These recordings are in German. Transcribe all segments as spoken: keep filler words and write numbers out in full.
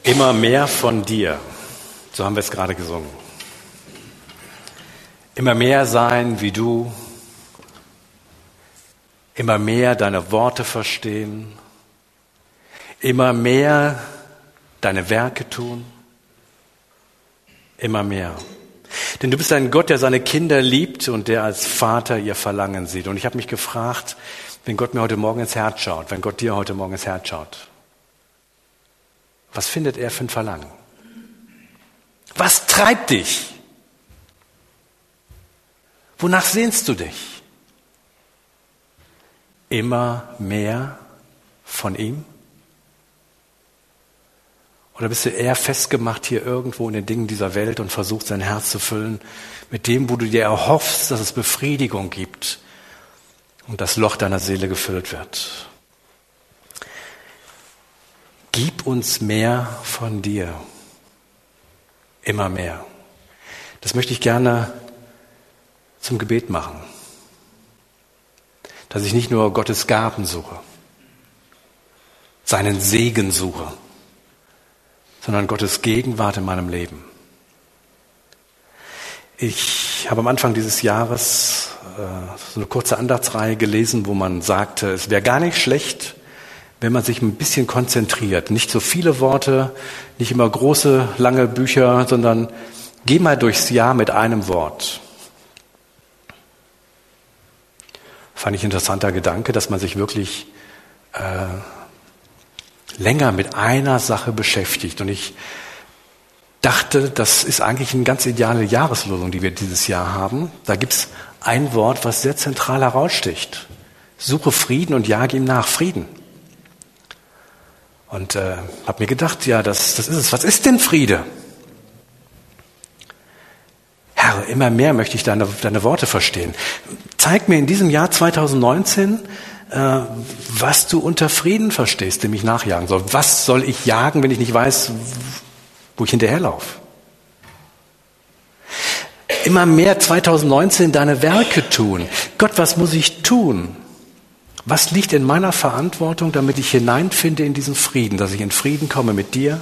Immer mehr von dir, so haben wir es gerade gesungen. Immer mehr sein wie du, immer mehr deine Worte verstehen, immer mehr deine Werke tun, immer mehr. Denn du bist ein Gott, der seine Kinder liebt und der als Vater ihr Verlangen sieht. Und ich habe mich gefragt, wenn Gott mir heute Morgen ins Herz schaut, wenn Gott dir heute Morgen ins Herz schaut, was findet er für ein Verlangen? Was treibt dich? Wonach sehnst du dich? Immer mehr von ihm? Oder bist du eher festgemacht hier irgendwo in den Dingen dieser Welt und versuchst dein Herz zu füllen mit dem, wo du dir erhoffst, dass es Befriedigung gibt und das Loch deiner Seele gefüllt wird? Gib uns mehr von dir. Immer mehr. Das möchte ich gerne zum Gebet machen. Dass ich nicht nur Gottes Gaben suche, seinen Segen suche, sondern Gottes Gegenwart in meinem Leben. Ich habe am Anfang dieses Jahres äh, so eine kurze Andachtsreihe gelesen, wo man sagte, es wäre gar nicht schlecht, wenn man sich ein bisschen konzentriert. Nicht so viele Worte, nicht immer große, lange Bücher, sondern geh mal durchs Jahr mit einem Wort. Fand ich ein interessanter Gedanke, dass man sich wirklich äh, länger mit einer Sache beschäftigt. Und ich dachte, das ist eigentlich eine ganz ideale Jahreslosung, die wir dieses Jahr haben. Da gibt es ein Wort, was sehr zentral heraussticht. Suche Frieden und jage ihm nach. Frieden. Und äh, habe mir gedacht, ja, das, das ist es. Was ist denn Friede? Herr, immer mehr möchte ich deine, deine Worte verstehen. Zeig mir in diesem Jahr zwanzig neunzehn, äh, was du unter Frieden verstehst, dem ich nachjagen soll. Was soll ich jagen, wenn ich nicht weiß, wo ich hinterherlaufe? Immer mehr zwanzig neunzehn deine Werke tun. Gott, was muss ich tun? Was liegt in meiner Verantwortung, damit ich hineinfinde in diesen Frieden, dass ich in Frieden komme mit dir,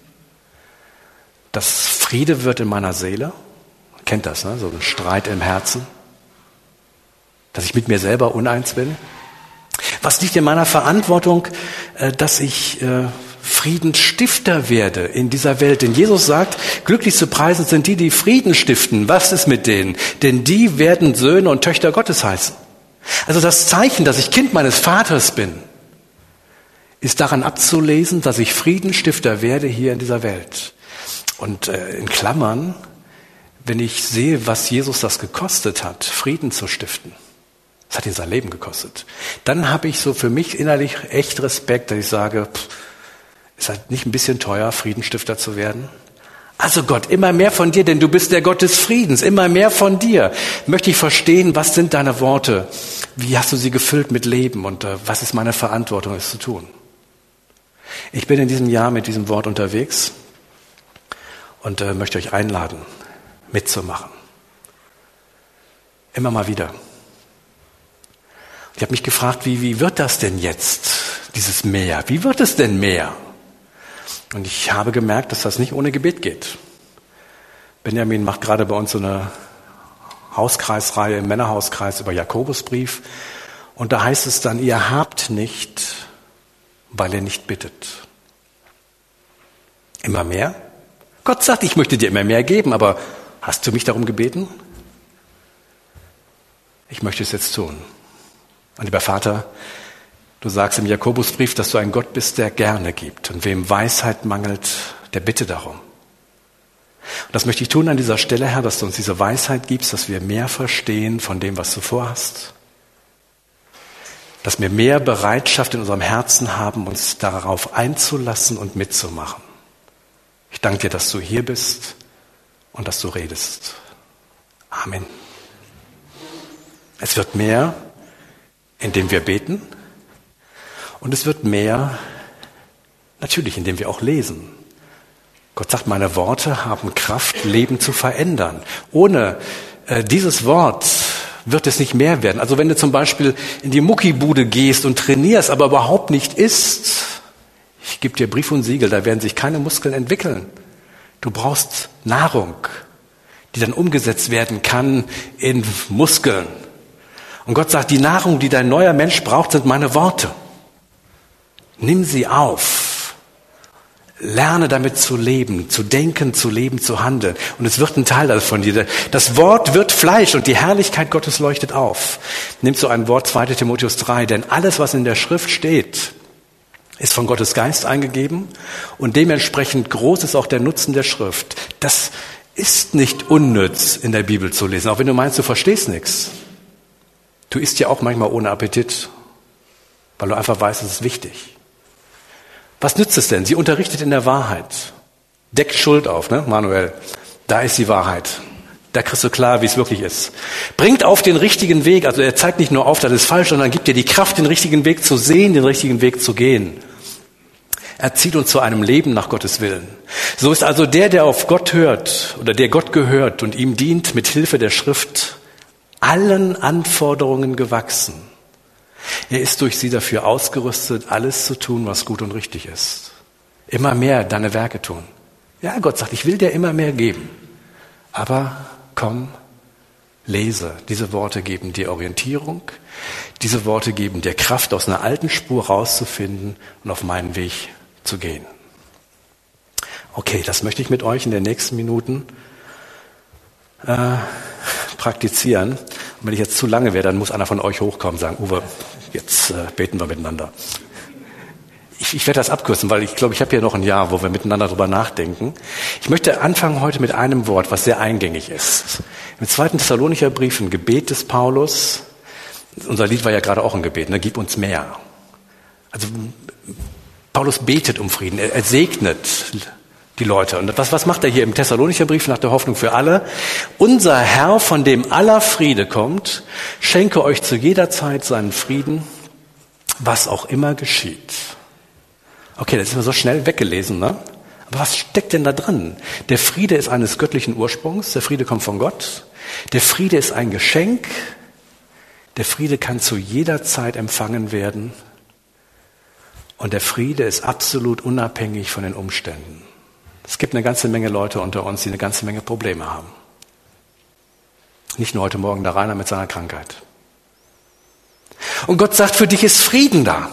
dass Friede wird in meiner Seele? Kennt das, ne? So ein Streit im Herzen, dass ich mit mir selber uneins bin. Was liegt in meiner Verantwortung, dass ich Friedensstifter werde in dieser Welt? Denn Jesus sagt, glücklich zu preisen sind die, die Frieden stiften. Was ist mit denen? Denn die werden Söhne und Töchter Gottes heißen. Also das Zeichen, dass ich Kind meines Vaters bin, ist daran abzulesen, dass ich Friedensstifter werde hier in dieser Welt. Und äh, in Klammern, wenn ich sehe, was Jesus das gekostet hat, Frieden zu stiften, das hat ihn sein Leben gekostet, dann habe ich so für mich innerlich echt Respekt, dass ich sage, pff, ist halt nicht ein bisschen teuer, Friedensstifter zu werden? Also Gott, immer mehr von dir, denn du bist der Gott des Friedens, immer mehr von dir. Möchte ich verstehen, was sind deine Worte? Wie hast du sie gefüllt mit Leben und äh, was ist meine Verantwortung, es zu tun? Ich bin in diesem Jahr mit diesem Wort unterwegs und äh, möchte euch einladen, mitzumachen. Immer mal wieder. Ich habe mich gefragt, wie, wie wird das denn jetzt, dieses Mehr? Wie wird es denn mehr? Und ich habe gemerkt, dass das nicht ohne Gebet geht. Benjamin macht gerade bei uns so eine Hauskreisreihe im Männerhauskreis über Jakobusbrief. Und da heißt es dann, ihr habt nicht, weil ihr nicht bittet. Immer mehr? Gott sagt, ich möchte dir immer mehr geben, aber hast du mich darum gebeten? Ich möchte es jetzt tun. Und lieber Vater, du sagst im Jakobusbrief, dass du ein Gott bist, der gerne gibt. Und wem Weisheit mangelt, der bitte darum. Und das möchte ich tun an dieser Stelle, Herr, dass du uns diese Weisheit gibst, dass wir mehr verstehen von dem, was du vorhast. Dass wir mehr Bereitschaft in unserem Herzen haben, uns darauf einzulassen und mitzumachen. Ich danke dir, dass du hier bist und dass du redest. Amen. Es wird mehr, indem wir beten. Und es wird mehr, natürlich, indem wir auch lesen. Gott sagt, meine Worte haben Kraft, Leben zu verändern. Ohne äh, dieses Wort wird es nicht mehr werden. Also wenn du zum Beispiel in die Muckibude gehst und trainierst, aber überhaupt nicht isst, Ich gebe dir Brief und Siegel, da werden sich keine Muskeln entwickeln. Du brauchst Nahrung, die dann umgesetzt werden kann in Muskeln. Und Gott sagt, die Nahrung, die dein neuer Mensch braucht, sind meine Worte. Nimm sie auf. Lerne damit zu leben, zu denken, zu leben, zu handeln. Und es wird ein Teil davon dir. Das Wort wird Fleisch und die Herrlichkeit Gottes leuchtet auf. Nimm so ein Wort, zweiter Timotheus drei, denn alles, was in der Schrift steht, ist von Gottes Geist eingegeben und dementsprechend groß ist auch der Nutzen der Schrift. Das ist nicht unnütz in der Bibel zu lesen, auch wenn du meinst, du verstehst nichts. Du isst ja auch manchmal ohne Appetit, weil du einfach weißt, es ist wichtig. Was nützt es denn? Sie unterrichtet in der Wahrheit. Deckt Schuld auf, ne, Manuel? Da ist die Wahrheit. Da kriegst du klar, wie es wirklich ist. Bringt auf den richtigen Weg, also er zeigt nicht nur auf, das ist falsch, sondern gibt dir die Kraft, den richtigen Weg zu sehen, den richtigen Weg zu gehen. Er zieht uns zu einem Leben nach Gottes Willen. So ist also der, der auf Gott hört oder der Gott gehört und ihm dient, mit Hilfe der Schrift allen Anforderungen gewachsen. Er ist durch sie dafür ausgerüstet, alles zu tun, was gut und richtig ist. Immer mehr deine Werke tun. Ja, Gott sagt, ich will dir immer mehr geben. Aber komm, lese. Diese Worte geben dir Orientierung. Diese Worte geben dir Kraft, aus einer alten Spur rauszufinden und auf meinen Weg zu gehen. Okay, das möchte ich mit euch in den nächsten Minuten äh, praktizieren. Und wenn ich jetzt zu lange werde, dann muss einer von euch hochkommen und sagen, Uwe, jetzt äh, beten wir miteinander. Ich, ich werde das abkürzen, weil ich glaube, ich habe hier noch ein Jahr, wo wir miteinander drüber nachdenken. Ich möchte anfangen heute mit einem Wort, was sehr eingängig ist. Im zweiten Thessalonicher Brief, ein Gebet des Paulus. Unser Lied war ja gerade auch ein Gebet, ne? Gib uns mehr. Also Paulus betet um Frieden, er, er segnet die Leute. Und was, was macht er hier im Thessalonicher Brief nach der Hoffnung für alle? Unser Herr, von dem aller Friede kommt, schenke euch zu jeder Zeit seinen Frieden, was auch immer geschieht. Okay, das ist mir so schnell weggelesen, ne? Aber was steckt denn da drin? Der Friede ist eines göttlichen Ursprungs, der Friede kommt von Gott. Der Friede ist ein Geschenk. Der Friede kann zu jeder Zeit empfangen werden. Und der Friede ist absolut unabhängig von den Umständen. Es gibt eine ganze Menge Leute unter uns, die eine ganze Menge Probleme haben. Nicht nur heute Morgen der Rainer mit seiner Krankheit. Und Gott sagt, für dich ist Frieden da.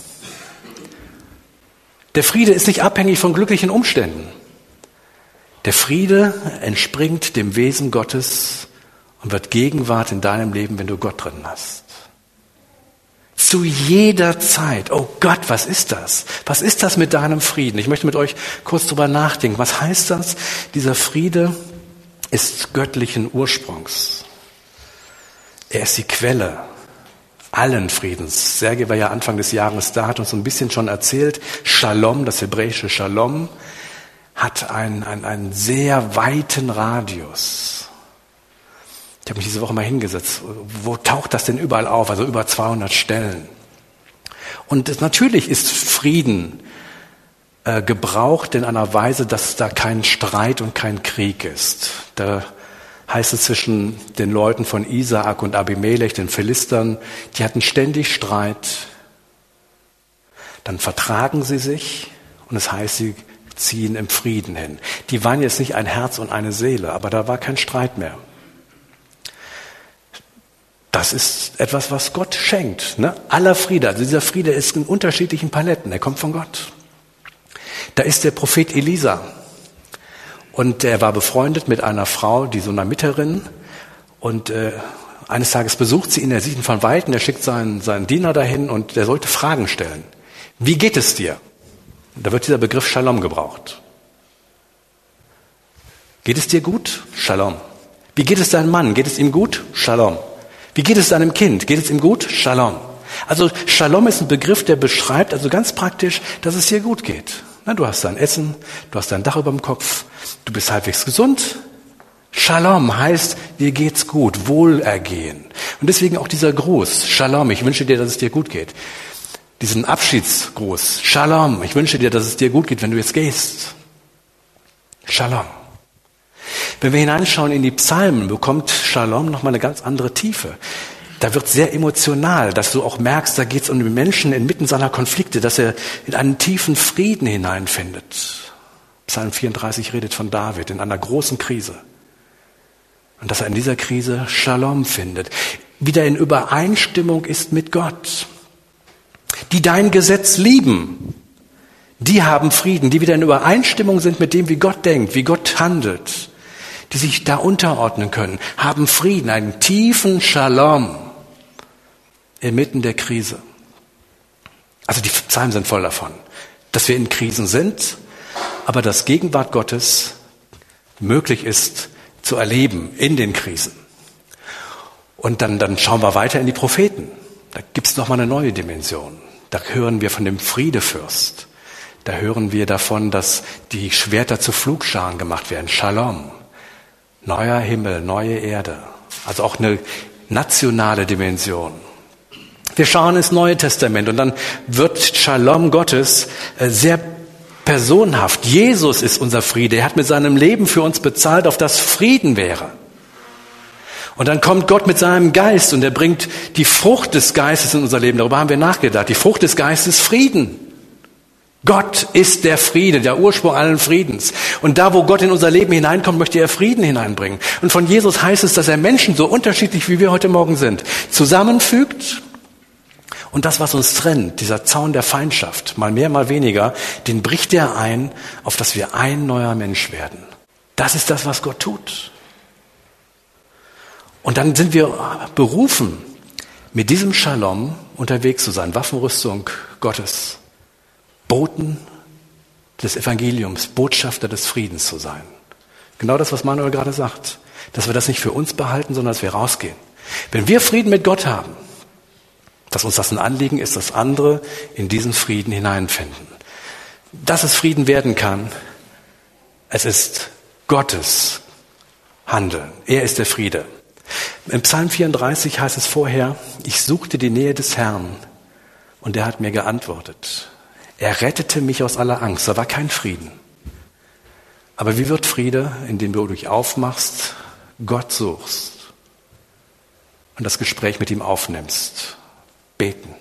Der Friede ist nicht abhängig von glücklichen Umständen. Der Friede entspringt dem Wesen Gottes und wird Gegenwart in deinem Leben, wenn du Gott drin hast. Zu jeder Zeit. Oh Gott, was ist das? Was ist das mit deinem Frieden? Ich möchte mit euch kurz drüber nachdenken. Was heißt das? Dieser Friede ist göttlichen Ursprungs. Er ist die Quelle allen Friedens. Sergei war ja Anfang des Jahres da, hat uns so ein bisschen schon erzählt. Shalom, das hebräische Shalom, hat einen, einen, einen sehr weiten Radius. Ich habe mich diese Woche mal hingesetzt. Wo taucht das denn überall auf? Also über zweihundert Stellen. Und es, natürlich ist Frieden äh, gebraucht in einer Weise, dass da kein Streit und kein Krieg ist. Da heißt es zwischen den Leuten von Isaak und Abimelech, den Philistern, die hatten ständig Streit. Dann vertragen sie sich und es heißt, sie ziehen im Frieden hin. Die waren jetzt nicht ein Herz und eine Seele, aber da war kein Streit mehr. Das ist etwas, was Gott schenkt. Ne? Aller Friede, also dieser Friede ist in unterschiedlichen Paletten, er kommt von Gott. Da ist der Prophet Elisa und er war befreundet mit einer Frau, die Sunamiterin, und äh, eines Tages besucht sie ihn, er sieht ihn von Weitem, er schickt seinen, seinen Diener dahin und der sollte Fragen stellen. Wie geht es dir? Da wird dieser Begriff Shalom gebraucht. Geht es dir gut? Shalom. Wie geht es deinem Mann? Geht es ihm gut? Shalom. Wie geht es deinem Kind? Geht es ihm gut? Shalom. Also Shalom ist ein Begriff, der beschreibt also ganz praktisch, dass es dir gut geht. Na, du hast dein Essen, du hast dein Dach über dem Kopf, du bist halbwegs gesund. Shalom heißt, dir geht's gut, Wohlergehen. Und deswegen auch dieser Gruß, Shalom, ich wünsche dir, dass es dir gut geht. Diesen Abschiedsgruß, Shalom, ich wünsche dir, dass es dir gut geht, wenn du jetzt gehst. Shalom. Wenn wir hineinschauen in die Psalmen, bekommt Shalom nochmal eine ganz andere Tiefe. Da wird sehr emotional, dass du auch merkst, da geht es um den Menschen inmitten seiner Konflikte, dass er in einen tiefen Frieden hineinfindet. Psalm vierunddreißig redet von David in einer großen Krise. Und dass er in dieser Krise Shalom findet, wieder in Übereinstimmung ist mit Gott. Die dein Gesetz lieben, die haben Frieden, die wieder in Übereinstimmung sind mit dem, wie Gott denkt, wie Gott handelt, die sich da unterordnen können, haben Frieden, einen tiefen Shalom inmitten der Krise. Also die Psalmen sind voll davon, dass wir in Krisen sind, aber dass Gegenwart Gottes möglich ist zu erleben in den Krisen. Und dann, dann schauen wir weiter in die Propheten. Da gibt es nochmal eine neue Dimension. Da hören wir von dem Friedefürst. Da hören wir davon, dass die Schwerter zu Pflugscharen gemacht werden. Shalom. Neuer Himmel, neue Erde. Also auch eine nationale Dimension. Wir schauen ins Neue Testament und dann wird Shalom Gottes sehr personhaft. Jesus ist unser Friede. Er hat mit seinem Leben für uns bezahlt, auf das Frieden wäre. Und dann kommt Gott mit seinem Geist und er bringt die Frucht des Geistes in unser Leben. Darüber haben wir nachgedacht. Die Frucht des Geistes Frieden. Gott ist der Friede, der Ursprung allen Friedens. Und da, wo Gott in unser Leben hineinkommt, möchte er Frieden hineinbringen. Und von Jesus heißt es, dass er Menschen, so unterschiedlich wie wir heute Morgen sind, zusammenfügt. Und das, was uns trennt, dieser Zaun der Feindschaft, mal mehr, mal weniger, den bricht er ein, auf dass wir ein neuer Mensch werden. Das ist das, was Gott tut. Und dann sind wir berufen, mit diesem Shalom unterwegs zu sein, Waffenrüstung Gottes, Boten des Evangeliums, Botschafter des Friedens zu sein. Genau das, was Manuel gerade sagt, dass wir das nicht für uns behalten, sondern dass wir rausgehen. Wenn wir Frieden mit Gott haben, dass uns das ein Anliegen ist, dass andere in diesen Frieden hineinfinden. Dass es Frieden werden kann, es ist Gottes Handeln. Er ist der Friede. Im Psalm vierunddreißig heißt es vorher, ich suchte die Nähe des Herrn und er hat mir geantwortet. Er rettete mich aus aller Angst. Da war kein Frieden. Aber wie wird Friede, indem du dich aufmachst, Gott suchst und das Gespräch mit ihm aufnimmst? Beten.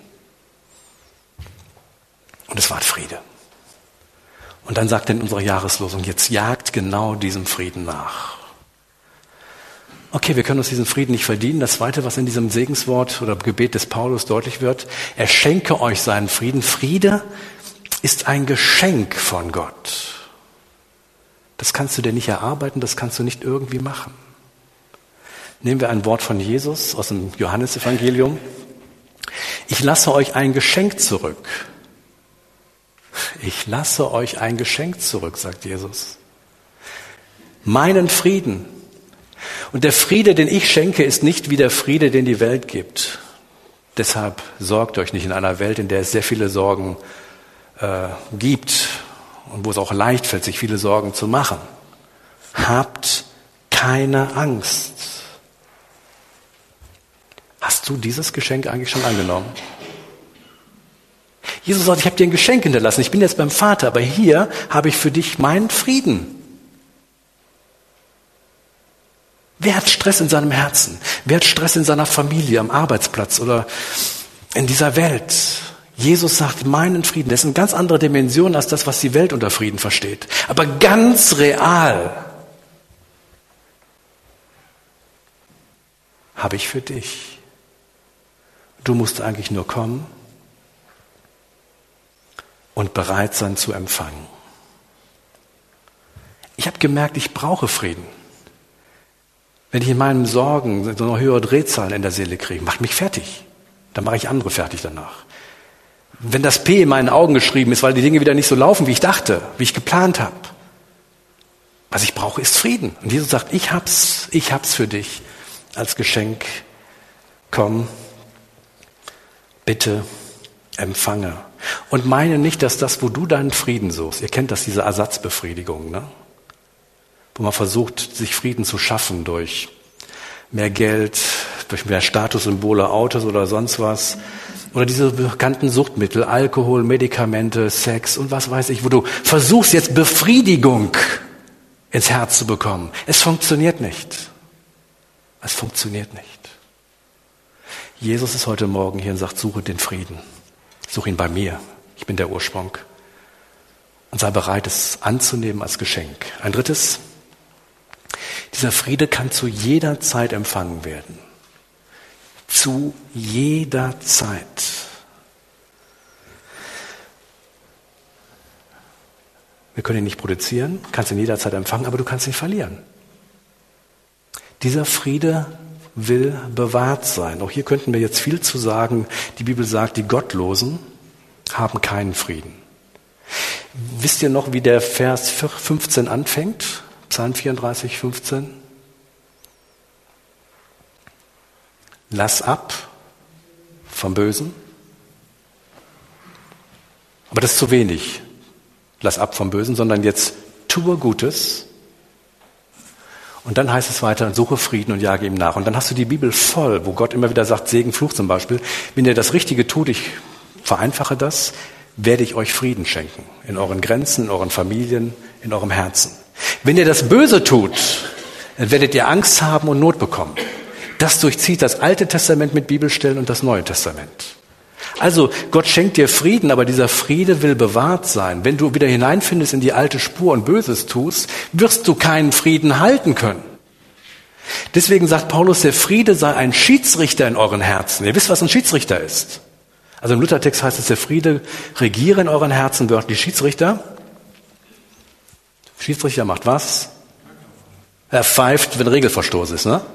Und es war Friede. Und dann sagt er in unserer Jahreslosung, jetzt jagt genau diesem Frieden nach. Okay, wir können uns diesen Frieden nicht verdienen. Das Zweite, was in diesem Segenswort oder Gebet des Paulus deutlich wird, er schenke euch seinen Frieden. Friede ist ein Geschenk von Gott. Das kannst du dir nicht erarbeiten, das kannst du nicht irgendwie machen. Nehmen wir ein Wort von Jesus aus dem Johannesevangelium. Ich lasse euch ein Geschenk zurück. Ich lasse euch ein Geschenk zurück, sagt Jesus. Meinen Frieden. Und der Friede, den ich schenke, ist nicht wie der Friede, den die Welt gibt. Deshalb sorgt euch nicht in einer Welt, in der es sehr viele Sorgen äh, gibt und wo es auch leicht fällt, sich viele Sorgen zu machen. Habt keine Angst. Hast du dieses Geschenk eigentlich schon angenommen? Jesus sagt, ich habe dir ein Geschenk hinterlassen. Ich bin jetzt beim Vater, aber hier habe ich für dich meinen Frieden. Wer hat Stress in seinem Herzen? Wer hat Stress in seiner Familie, am Arbeitsplatz oder in dieser Welt? Jesus sagt, meinen Frieden. Das ist eine ganz andere Dimension als das, was die Welt unter Frieden versteht. Aber ganz real habe ich für dich. Du musst eigentlich nur kommen und bereit sein zu empfangen. Ich habe gemerkt, ich brauche Frieden. Wenn ich in meinen Sorgen so eine höhere Drehzahl in der Seele kriege, macht mich fertig. Dann mache ich andere fertig danach. Wenn das P in meinen Augen geschrieben ist, weil die Dinge wieder nicht so laufen, wie ich dachte, wie ich geplant habe. Was ich brauche, ist Frieden. Und Jesus sagt, ich hab's, ich hab's für dich als Geschenk. Komm, bitte, empfange. Und meine nicht, dass das, wo du deinen Frieden suchst, ihr kennt das, diese Ersatzbefriedigung, ne? Wo man versucht, sich Frieden zu schaffen durch mehr Geld, durch mehr Statussymbole, Autos oder sonst was. Oder diese bekannten Suchtmittel, Alkohol, Medikamente, Sex und was weiß ich, wo du versuchst jetzt Befriedigung ins Herz zu bekommen. Es funktioniert nicht. Es funktioniert nicht. Jesus ist heute Morgen hier und sagt, suche den Frieden. Suche ihn bei mir. Ich bin der Ursprung. Und sei bereit, es anzunehmen als Geschenk. Ein drittes, dieser Friede kann zu jeder Zeit empfangen werden. Zu jeder Zeit. Wir können ihn nicht produzieren, kannst ihn jederzeit empfangen, aber du kannst ihn verlieren. Dieser Friede will bewahrt sein. Auch hier könnten wir jetzt viel zu sagen. Die Bibel sagt, die Gottlosen haben keinen Frieden. Wisst ihr noch, wie der Vers fünfzehn anfängt? Psalm vierunddreißig, fünfzehn. Lass ab vom Bösen. Aber das ist zu wenig. Lass ab vom Bösen, sondern jetzt tue Gutes. Und dann heißt es weiter, suche Frieden und jage ihm nach. Und dann hast du die Bibel voll, wo Gott immer wieder sagt, Segen, Fluch zum Beispiel. Wenn ihr das Richtige tut, ich vereinfache das, werde ich euch Frieden schenken. In euren Grenzen, in euren Familien, in eurem Herzen. Wenn ihr das Böse tut, dann werdet ihr Angst haben und Not bekommen. Das durchzieht das Alte Testament mit Bibelstellen und das Neue Testament. Also Gott schenkt dir Frieden, aber dieser Friede will bewahrt sein. Wenn du wieder hineinfindest in die alte Spur und Böses tust, wirst du keinen Frieden halten können. Deswegen sagt Paulus, der Friede sei ein Schiedsrichter in euren Herzen. Ihr wisst, was ein Schiedsrichter ist. Also im Luthertext heißt es, der Friede regiere in euren Herzen, wörtlich Schiedsrichter. Schiedsrichter macht was? Er pfeift, wenn Regelverstoß ist, ne?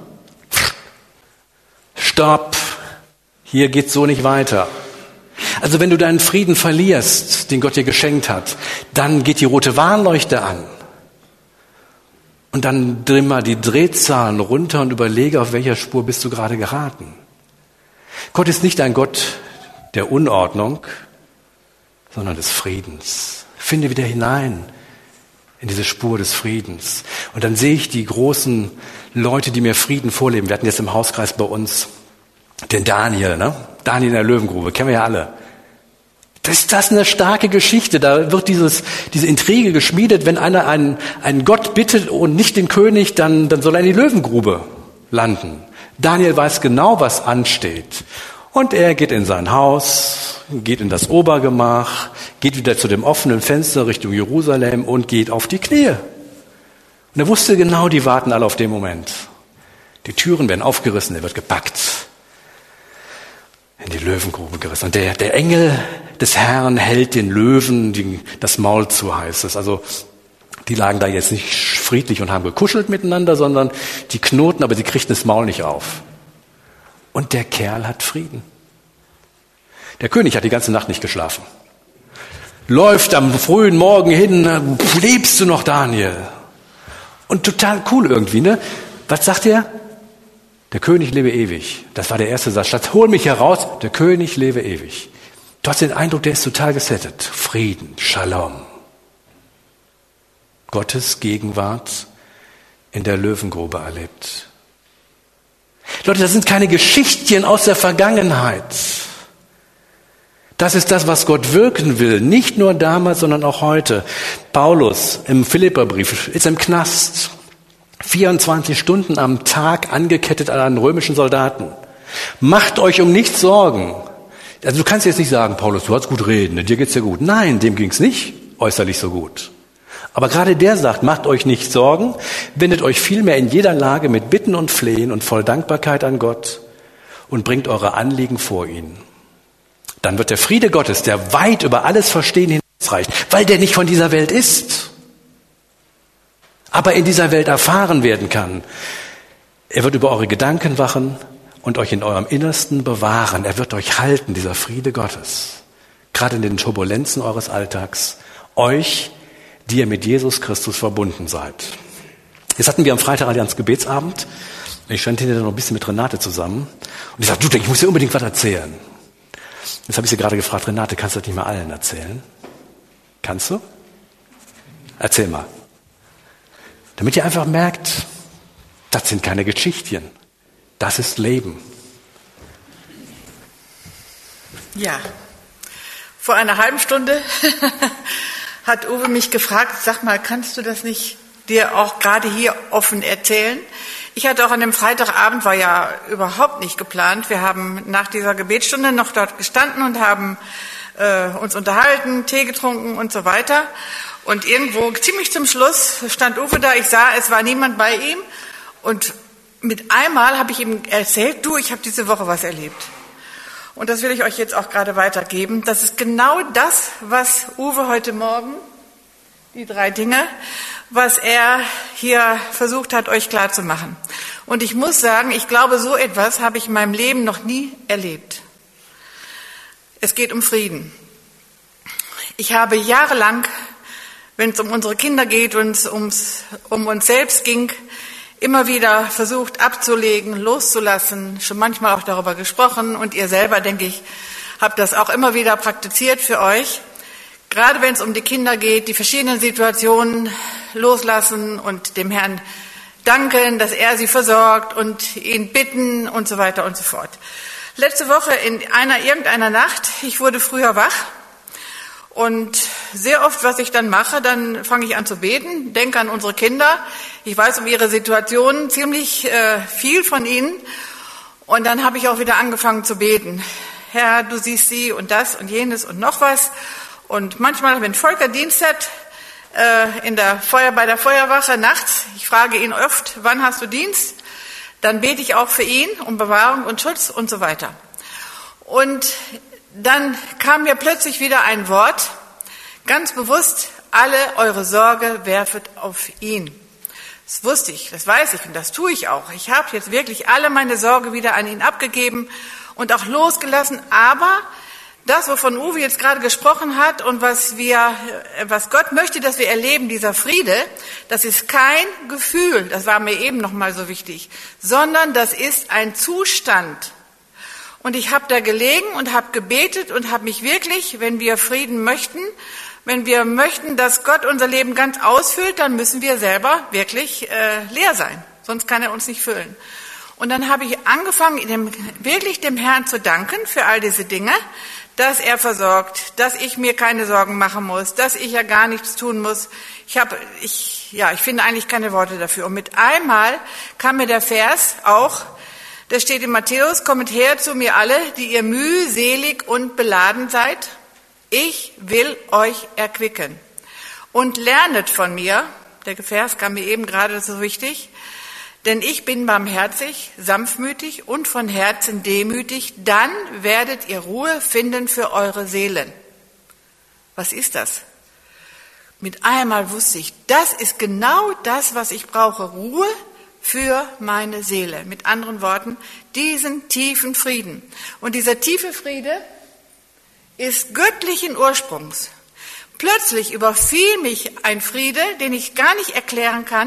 Stopp! Hier geht's so nicht weiter. Also wenn du deinen Frieden verlierst, den Gott dir geschenkt hat, dann geht die rote Warnleuchte an. Und dann dreh mal die Drehzahlen runter und überlege, auf welcher Spur bist du gerade geraten. Gott ist nicht ein Gott der Unordnung, sondern des Friedens. Finde wieder hinein in diese Spur des Friedens. Und dann sehe ich die großen Leute, die mir Frieden vorleben. Wir hatten jetzt im Hauskreis bei uns den Daniel, ne? Daniel in der Löwengrube, kennen wir ja alle. Das ist das eine starke Geschichte. Da wird dieses, diese Intrige geschmiedet, wenn einer einen, einen Gott bittet und nicht den König, dann, dann soll er in die Löwengrube landen. Daniel weiß genau, was ansteht. Und er geht in sein Haus, geht in das Obergemach, geht wieder zu dem offenen Fenster Richtung Jerusalem und geht auf die Knie. Und er wusste genau, die warten alle auf den Moment. Die Türen werden aufgerissen, er wird gepackt, in die Löwengrube gerissen. Und der, der Engel des Herrn hält den Löwen die, das Maul zu, heißt es. Also die lagen da jetzt nicht friedlich und haben gekuschelt miteinander, sondern die knurrten, aber sie kriegten das Maul nicht auf. Und der Kerl hat Frieden. Der König hat die ganze Nacht nicht geschlafen. Läuft am frühen Morgen hin, lebst du noch, Daniel? Und total cool irgendwie, ne? Was sagt er? Der König lebe ewig. Das war der erste Satz. Statt hol mich heraus, der König lebe ewig. Du hast den Eindruck, der ist total gesettet. Frieden, Shalom. Gottes Gegenwart in der Löwengrube erlebt. Leute, das sind keine Geschichtchen aus der Vergangenheit. Das ist das, was Gott wirken will. Nicht nur damals, sondern auch heute. Paulus im Philipperbrief ist im Knast. vierundzwanzig Stunden am Tag angekettet an einen römischen Soldaten. Macht euch um nichts Sorgen. Also du kannst jetzt nicht sagen, Paulus, du hast gut reden, dir geht's ja gut. Nein, dem ging's nicht äußerlich so gut. Aber gerade der sagt, macht euch nicht Sorgen, wendet euch vielmehr in jeder Lage mit Bitten und Flehen und voll Dankbarkeit an Gott und bringt eure Anliegen vor ihn. Dann wird der Friede Gottes, der weit über alles Verstehen hinausreicht, weil der nicht von dieser Welt ist, aber in dieser Welt erfahren werden kann. Er wird über eure Gedanken wachen und euch in eurem Innersten bewahren. Er wird euch halten, dieser Friede Gottes, gerade in den Turbulenzen eures Alltags, euch, die ihr mit Jesus Christus verbunden seid. Jetzt hatten wir am Freitag Allianz Gebetsabend. Ich stand hinterher noch ein bisschen mit Renate zusammen. Und ich sagte, du, ich muss dir unbedingt was erzählen. Jetzt habe ich sie gerade gefragt, Renate, kannst du das nicht mal allen erzählen? Kannst du? Erzähl mal. Damit ihr einfach merkt, das sind keine Geschichtchen. Das ist Leben. Ja, vor einer halben Stunde hat Uwe mich gefragt, sag mal, kannst du das nicht dir auch gerade hier offen erzählen? Ich hatte auch an dem Freitagabend, war ja überhaupt nicht geplant. Wir haben nach dieser Gebetsstunde noch dort gestanden und haben äh, uns unterhalten, Tee getrunken und so weiter. Und irgendwo ziemlich zum Schluss stand Uwe da, ich sah, es war niemand bei ihm. Und mit einmal habe ich ihm erzählt, du, ich habe diese Woche was erlebt. Und das will ich euch jetzt auch gerade weitergeben. Das ist genau das, was Uwe heute Morgen, die drei Dinge, was er hier versucht hat, euch klarzumachen. Und ich muss sagen, ich glaube, so etwas habe ich in meinem Leben noch nie erlebt. Es geht um Frieden. Ich habe jahrelang, wenn es um unsere Kinder geht und es ums, um uns selbst ging, immer wieder versucht abzulegen, loszulassen, schon manchmal auch darüber gesprochen. Und ihr selber, denke ich, habt das auch immer wieder praktiziert für euch. Gerade wenn es um die Kinder geht, die verschiedenen Situationen loslassen und dem Herrn danken, dass er sie versorgt und ihn bitten und so weiter und so fort. Letzte Woche in einer irgendeiner Nacht, ich wurde früher wach und sehr oft, was ich dann mache, dann fange ich an zu beten, denke an unsere Kinder. Ich weiß um ihre Situation ziemlich äh, viel von ihnen und dann habe ich auch wieder angefangen zu beten. Herr, du siehst sie und das und jenes und noch was. Und manchmal, wenn Volker Dienst hat, äh, in der Feuer, bei der Feuerwache nachts, ich frage ihn oft, wann hast du Dienst? Dann bete ich auch für ihn um Bewahrung und Schutz und so weiter. Und dann kam mir plötzlich wieder ein Wort, ganz bewusst, alle eure Sorge werfet auf ihn. Das wusste ich, das weiß ich und das tue ich auch. Ich habe jetzt wirklich alle meine Sorge wieder an ihn abgegeben und auch losgelassen, aber das, wovon Uwe jetzt gerade gesprochen hat und was wir, was Gott möchte, dass wir erleben, dieser Friede, das ist kein Gefühl, das war mir eben noch mal so wichtig, sondern das ist ein Zustand. Und ich habe da gelegen und habe gebetet und habe mich wirklich, wenn wir Frieden möchten, wenn wir möchten, dass Gott unser Leben ganz ausfüllt, dann müssen wir selber wirklich äh, leer sein, sonst kann er uns nicht füllen. Und dann habe ich angefangen, dem, wirklich dem Herrn zu danken für all diese Dinge, dass er versorgt, dass ich mir keine Sorgen machen muss, dass ich ja gar nichts tun muss. Ich habe, ich, ja, ich finde eigentlich keine Worte dafür. Und mit einmal kam mir der Vers auch, der steht in Matthäus, kommet her zu mir alle, die ihr mühselig und beladen seid. Ich will euch erquicken. Und lernet von mir, der Vers kam mir eben gerade so wichtig, denn ich bin barmherzig, sanftmütig und von Herzen demütig, dann werdet ihr Ruhe finden für eure Seelen. Was ist das? Mit einmal wusste ich, das ist genau das, was ich brauche, Ruhe für meine Seele. Mit anderen Worten, diesen tiefen Frieden. Und dieser tiefe Friede ist göttlichen Ursprungs. Plötzlich überfiel mich ein Friede, den ich gar nicht erklären kann.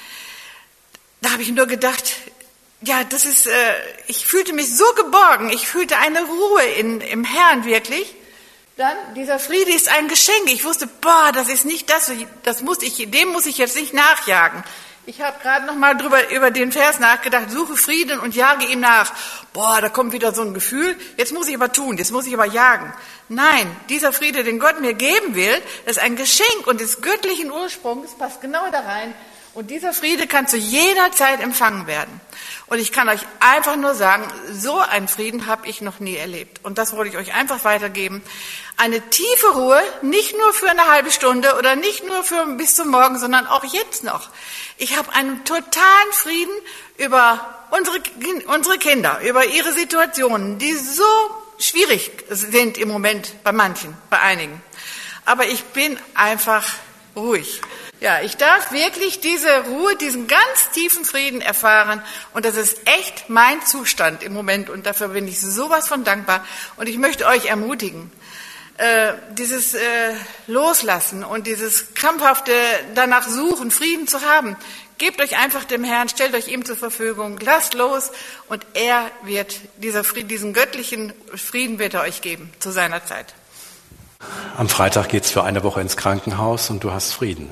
Da habe ich nur gedacht, ja, das ist, äh, ich fühlte mich so geborgen, ich fühlte eine Ruhe in, im Herrn wirklich. Dann, dieser Friede ist ein Geschenk. Ich wusste, boah, das ist nicht das, das muss ich, dem muss ich jetzt nicht nachjagen. Ich habe gerade noch mal drüber, über den Vers nachgedacht, suche Frieden und jage ihm nach. Boah, da kommt wieder so ein Gefühl, jetzt muss ich aber tun, jetzt muss ich aber jagen. Nein, dieser Friede, den Gott mir geben will, das ist ein Geschenk und ist göttlichen Ursprungs, passt genau da rein. Und dieser Friede kann zu jeder Zeit empfangen werden. Und ich kann euch einfach nur sagen, so einen Frieden habe ich noch nie erlebt. Und das wollte ich euch einfach weitergeben. Eine tiefe Ruhe, nicht nur für eine halbe Stunde oder nicht nur für bis zum Morgen, sondern auch jetzt noch. Ich habe einen totalen Frieden über unsere, unsere Kinder, über ihre Situationen, die so schwierig sind im Moment bei manchen, bei einigen. Aber ich bin einfach ruhig. Ja, ich darf wirklich diese Ruhe, diesen ganz tiefen Frieden erfahren und das ist echt mein Zustand im Moment und dafür bin ich sowas von dankbar und ich möchte euch ermutigen, äh, dieses äh, Loslassen und dieses krampfhafte danach suchen, Frieden zu haben. Gebt euch einfach dem Herrn, stellt euch ihm zur Verfügung, lasst los und er wird dieser Frieden, diesen göttlichen Frieden wird er euch geben zu seiner Zeit. Am Freitag geht's für eine Woche ins Krankenhaus und du hast Frieden.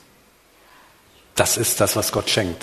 Das ist das, was Gott schenkt.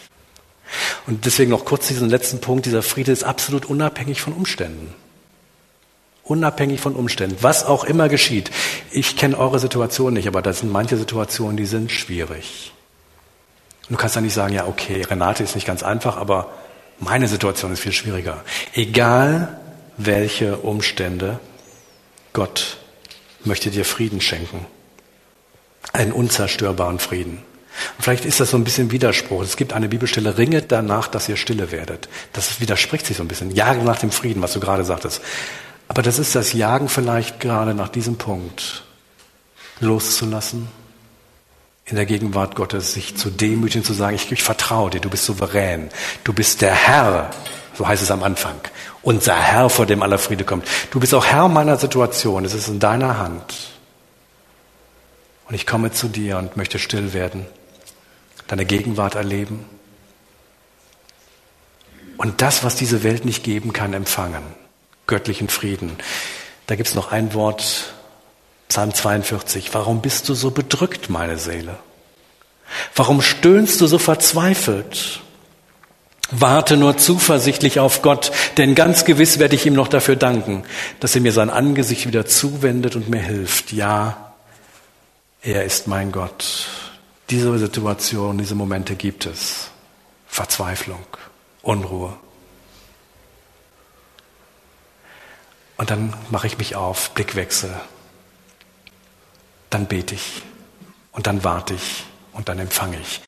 Und deswegen noch kurz diesen letzten Punkt. Dieser Friede ist absolut unabhängig von Umständen. Unabhängig von Umständen. Was auch immer geschieht. Ich kenne eure Situation nicht, aber das sind manche Situationen, die sind schwierig. Und du kannst dann nicht sagen, ja okay, Renate ist nicht ganz einfach, aber meine Situation ist viel schwieriger. Egal welche Umstände, Gott möchte dir Frieden schenken. Einen unzerstörbaren Frieden. Und vielleicht ist das so ein bisschen Widerspruch. Es gibt eine Bibelstelle, ringet danach, dass ihr stille werdet. Das widerspricht sich so ein bisschen. Jagen nach dem Frieden, was du gerade sagtest. Aber das ist das Jagen vielleicht gerade nach diesem Punkt. Loszulassen, in der Gegenwart Gottes sich zu demütigen, zu sagen, ich, ich vertraue dir, du bist souverän. Du bist der Herr, so heißt es am Anfang. Unser Herr, vor dem aller Friede kommt. Du bist auch Herr meiner Situation, es ist in deiner Hand. Und ich komme zu dir und möchte still werden, deine Gegenwart erleben und das, was diese Welt nicht geben kann, empfangen. Göttlichen Frieden. Da gibt es noch ein Wort, Psalm zweiundvierzig. Warum bist du so bedrückt, meine Seele? Warum stöhnst du so verzweifelt? Warte nur zuversichtlich auf Gott, denn ganz gewiss werde ich ihm noch dafür danken, dass er mir sein Angesicht wieder zuwendet und mir hilft. Ja, er ist mein Gott. Diese Situation, diese Momente gibt es. Verzweiflung, Unruhe. Und dann mache ich mich auf, Blickwechsel. Dann bete ich und dann warte ich und dann empfange ich.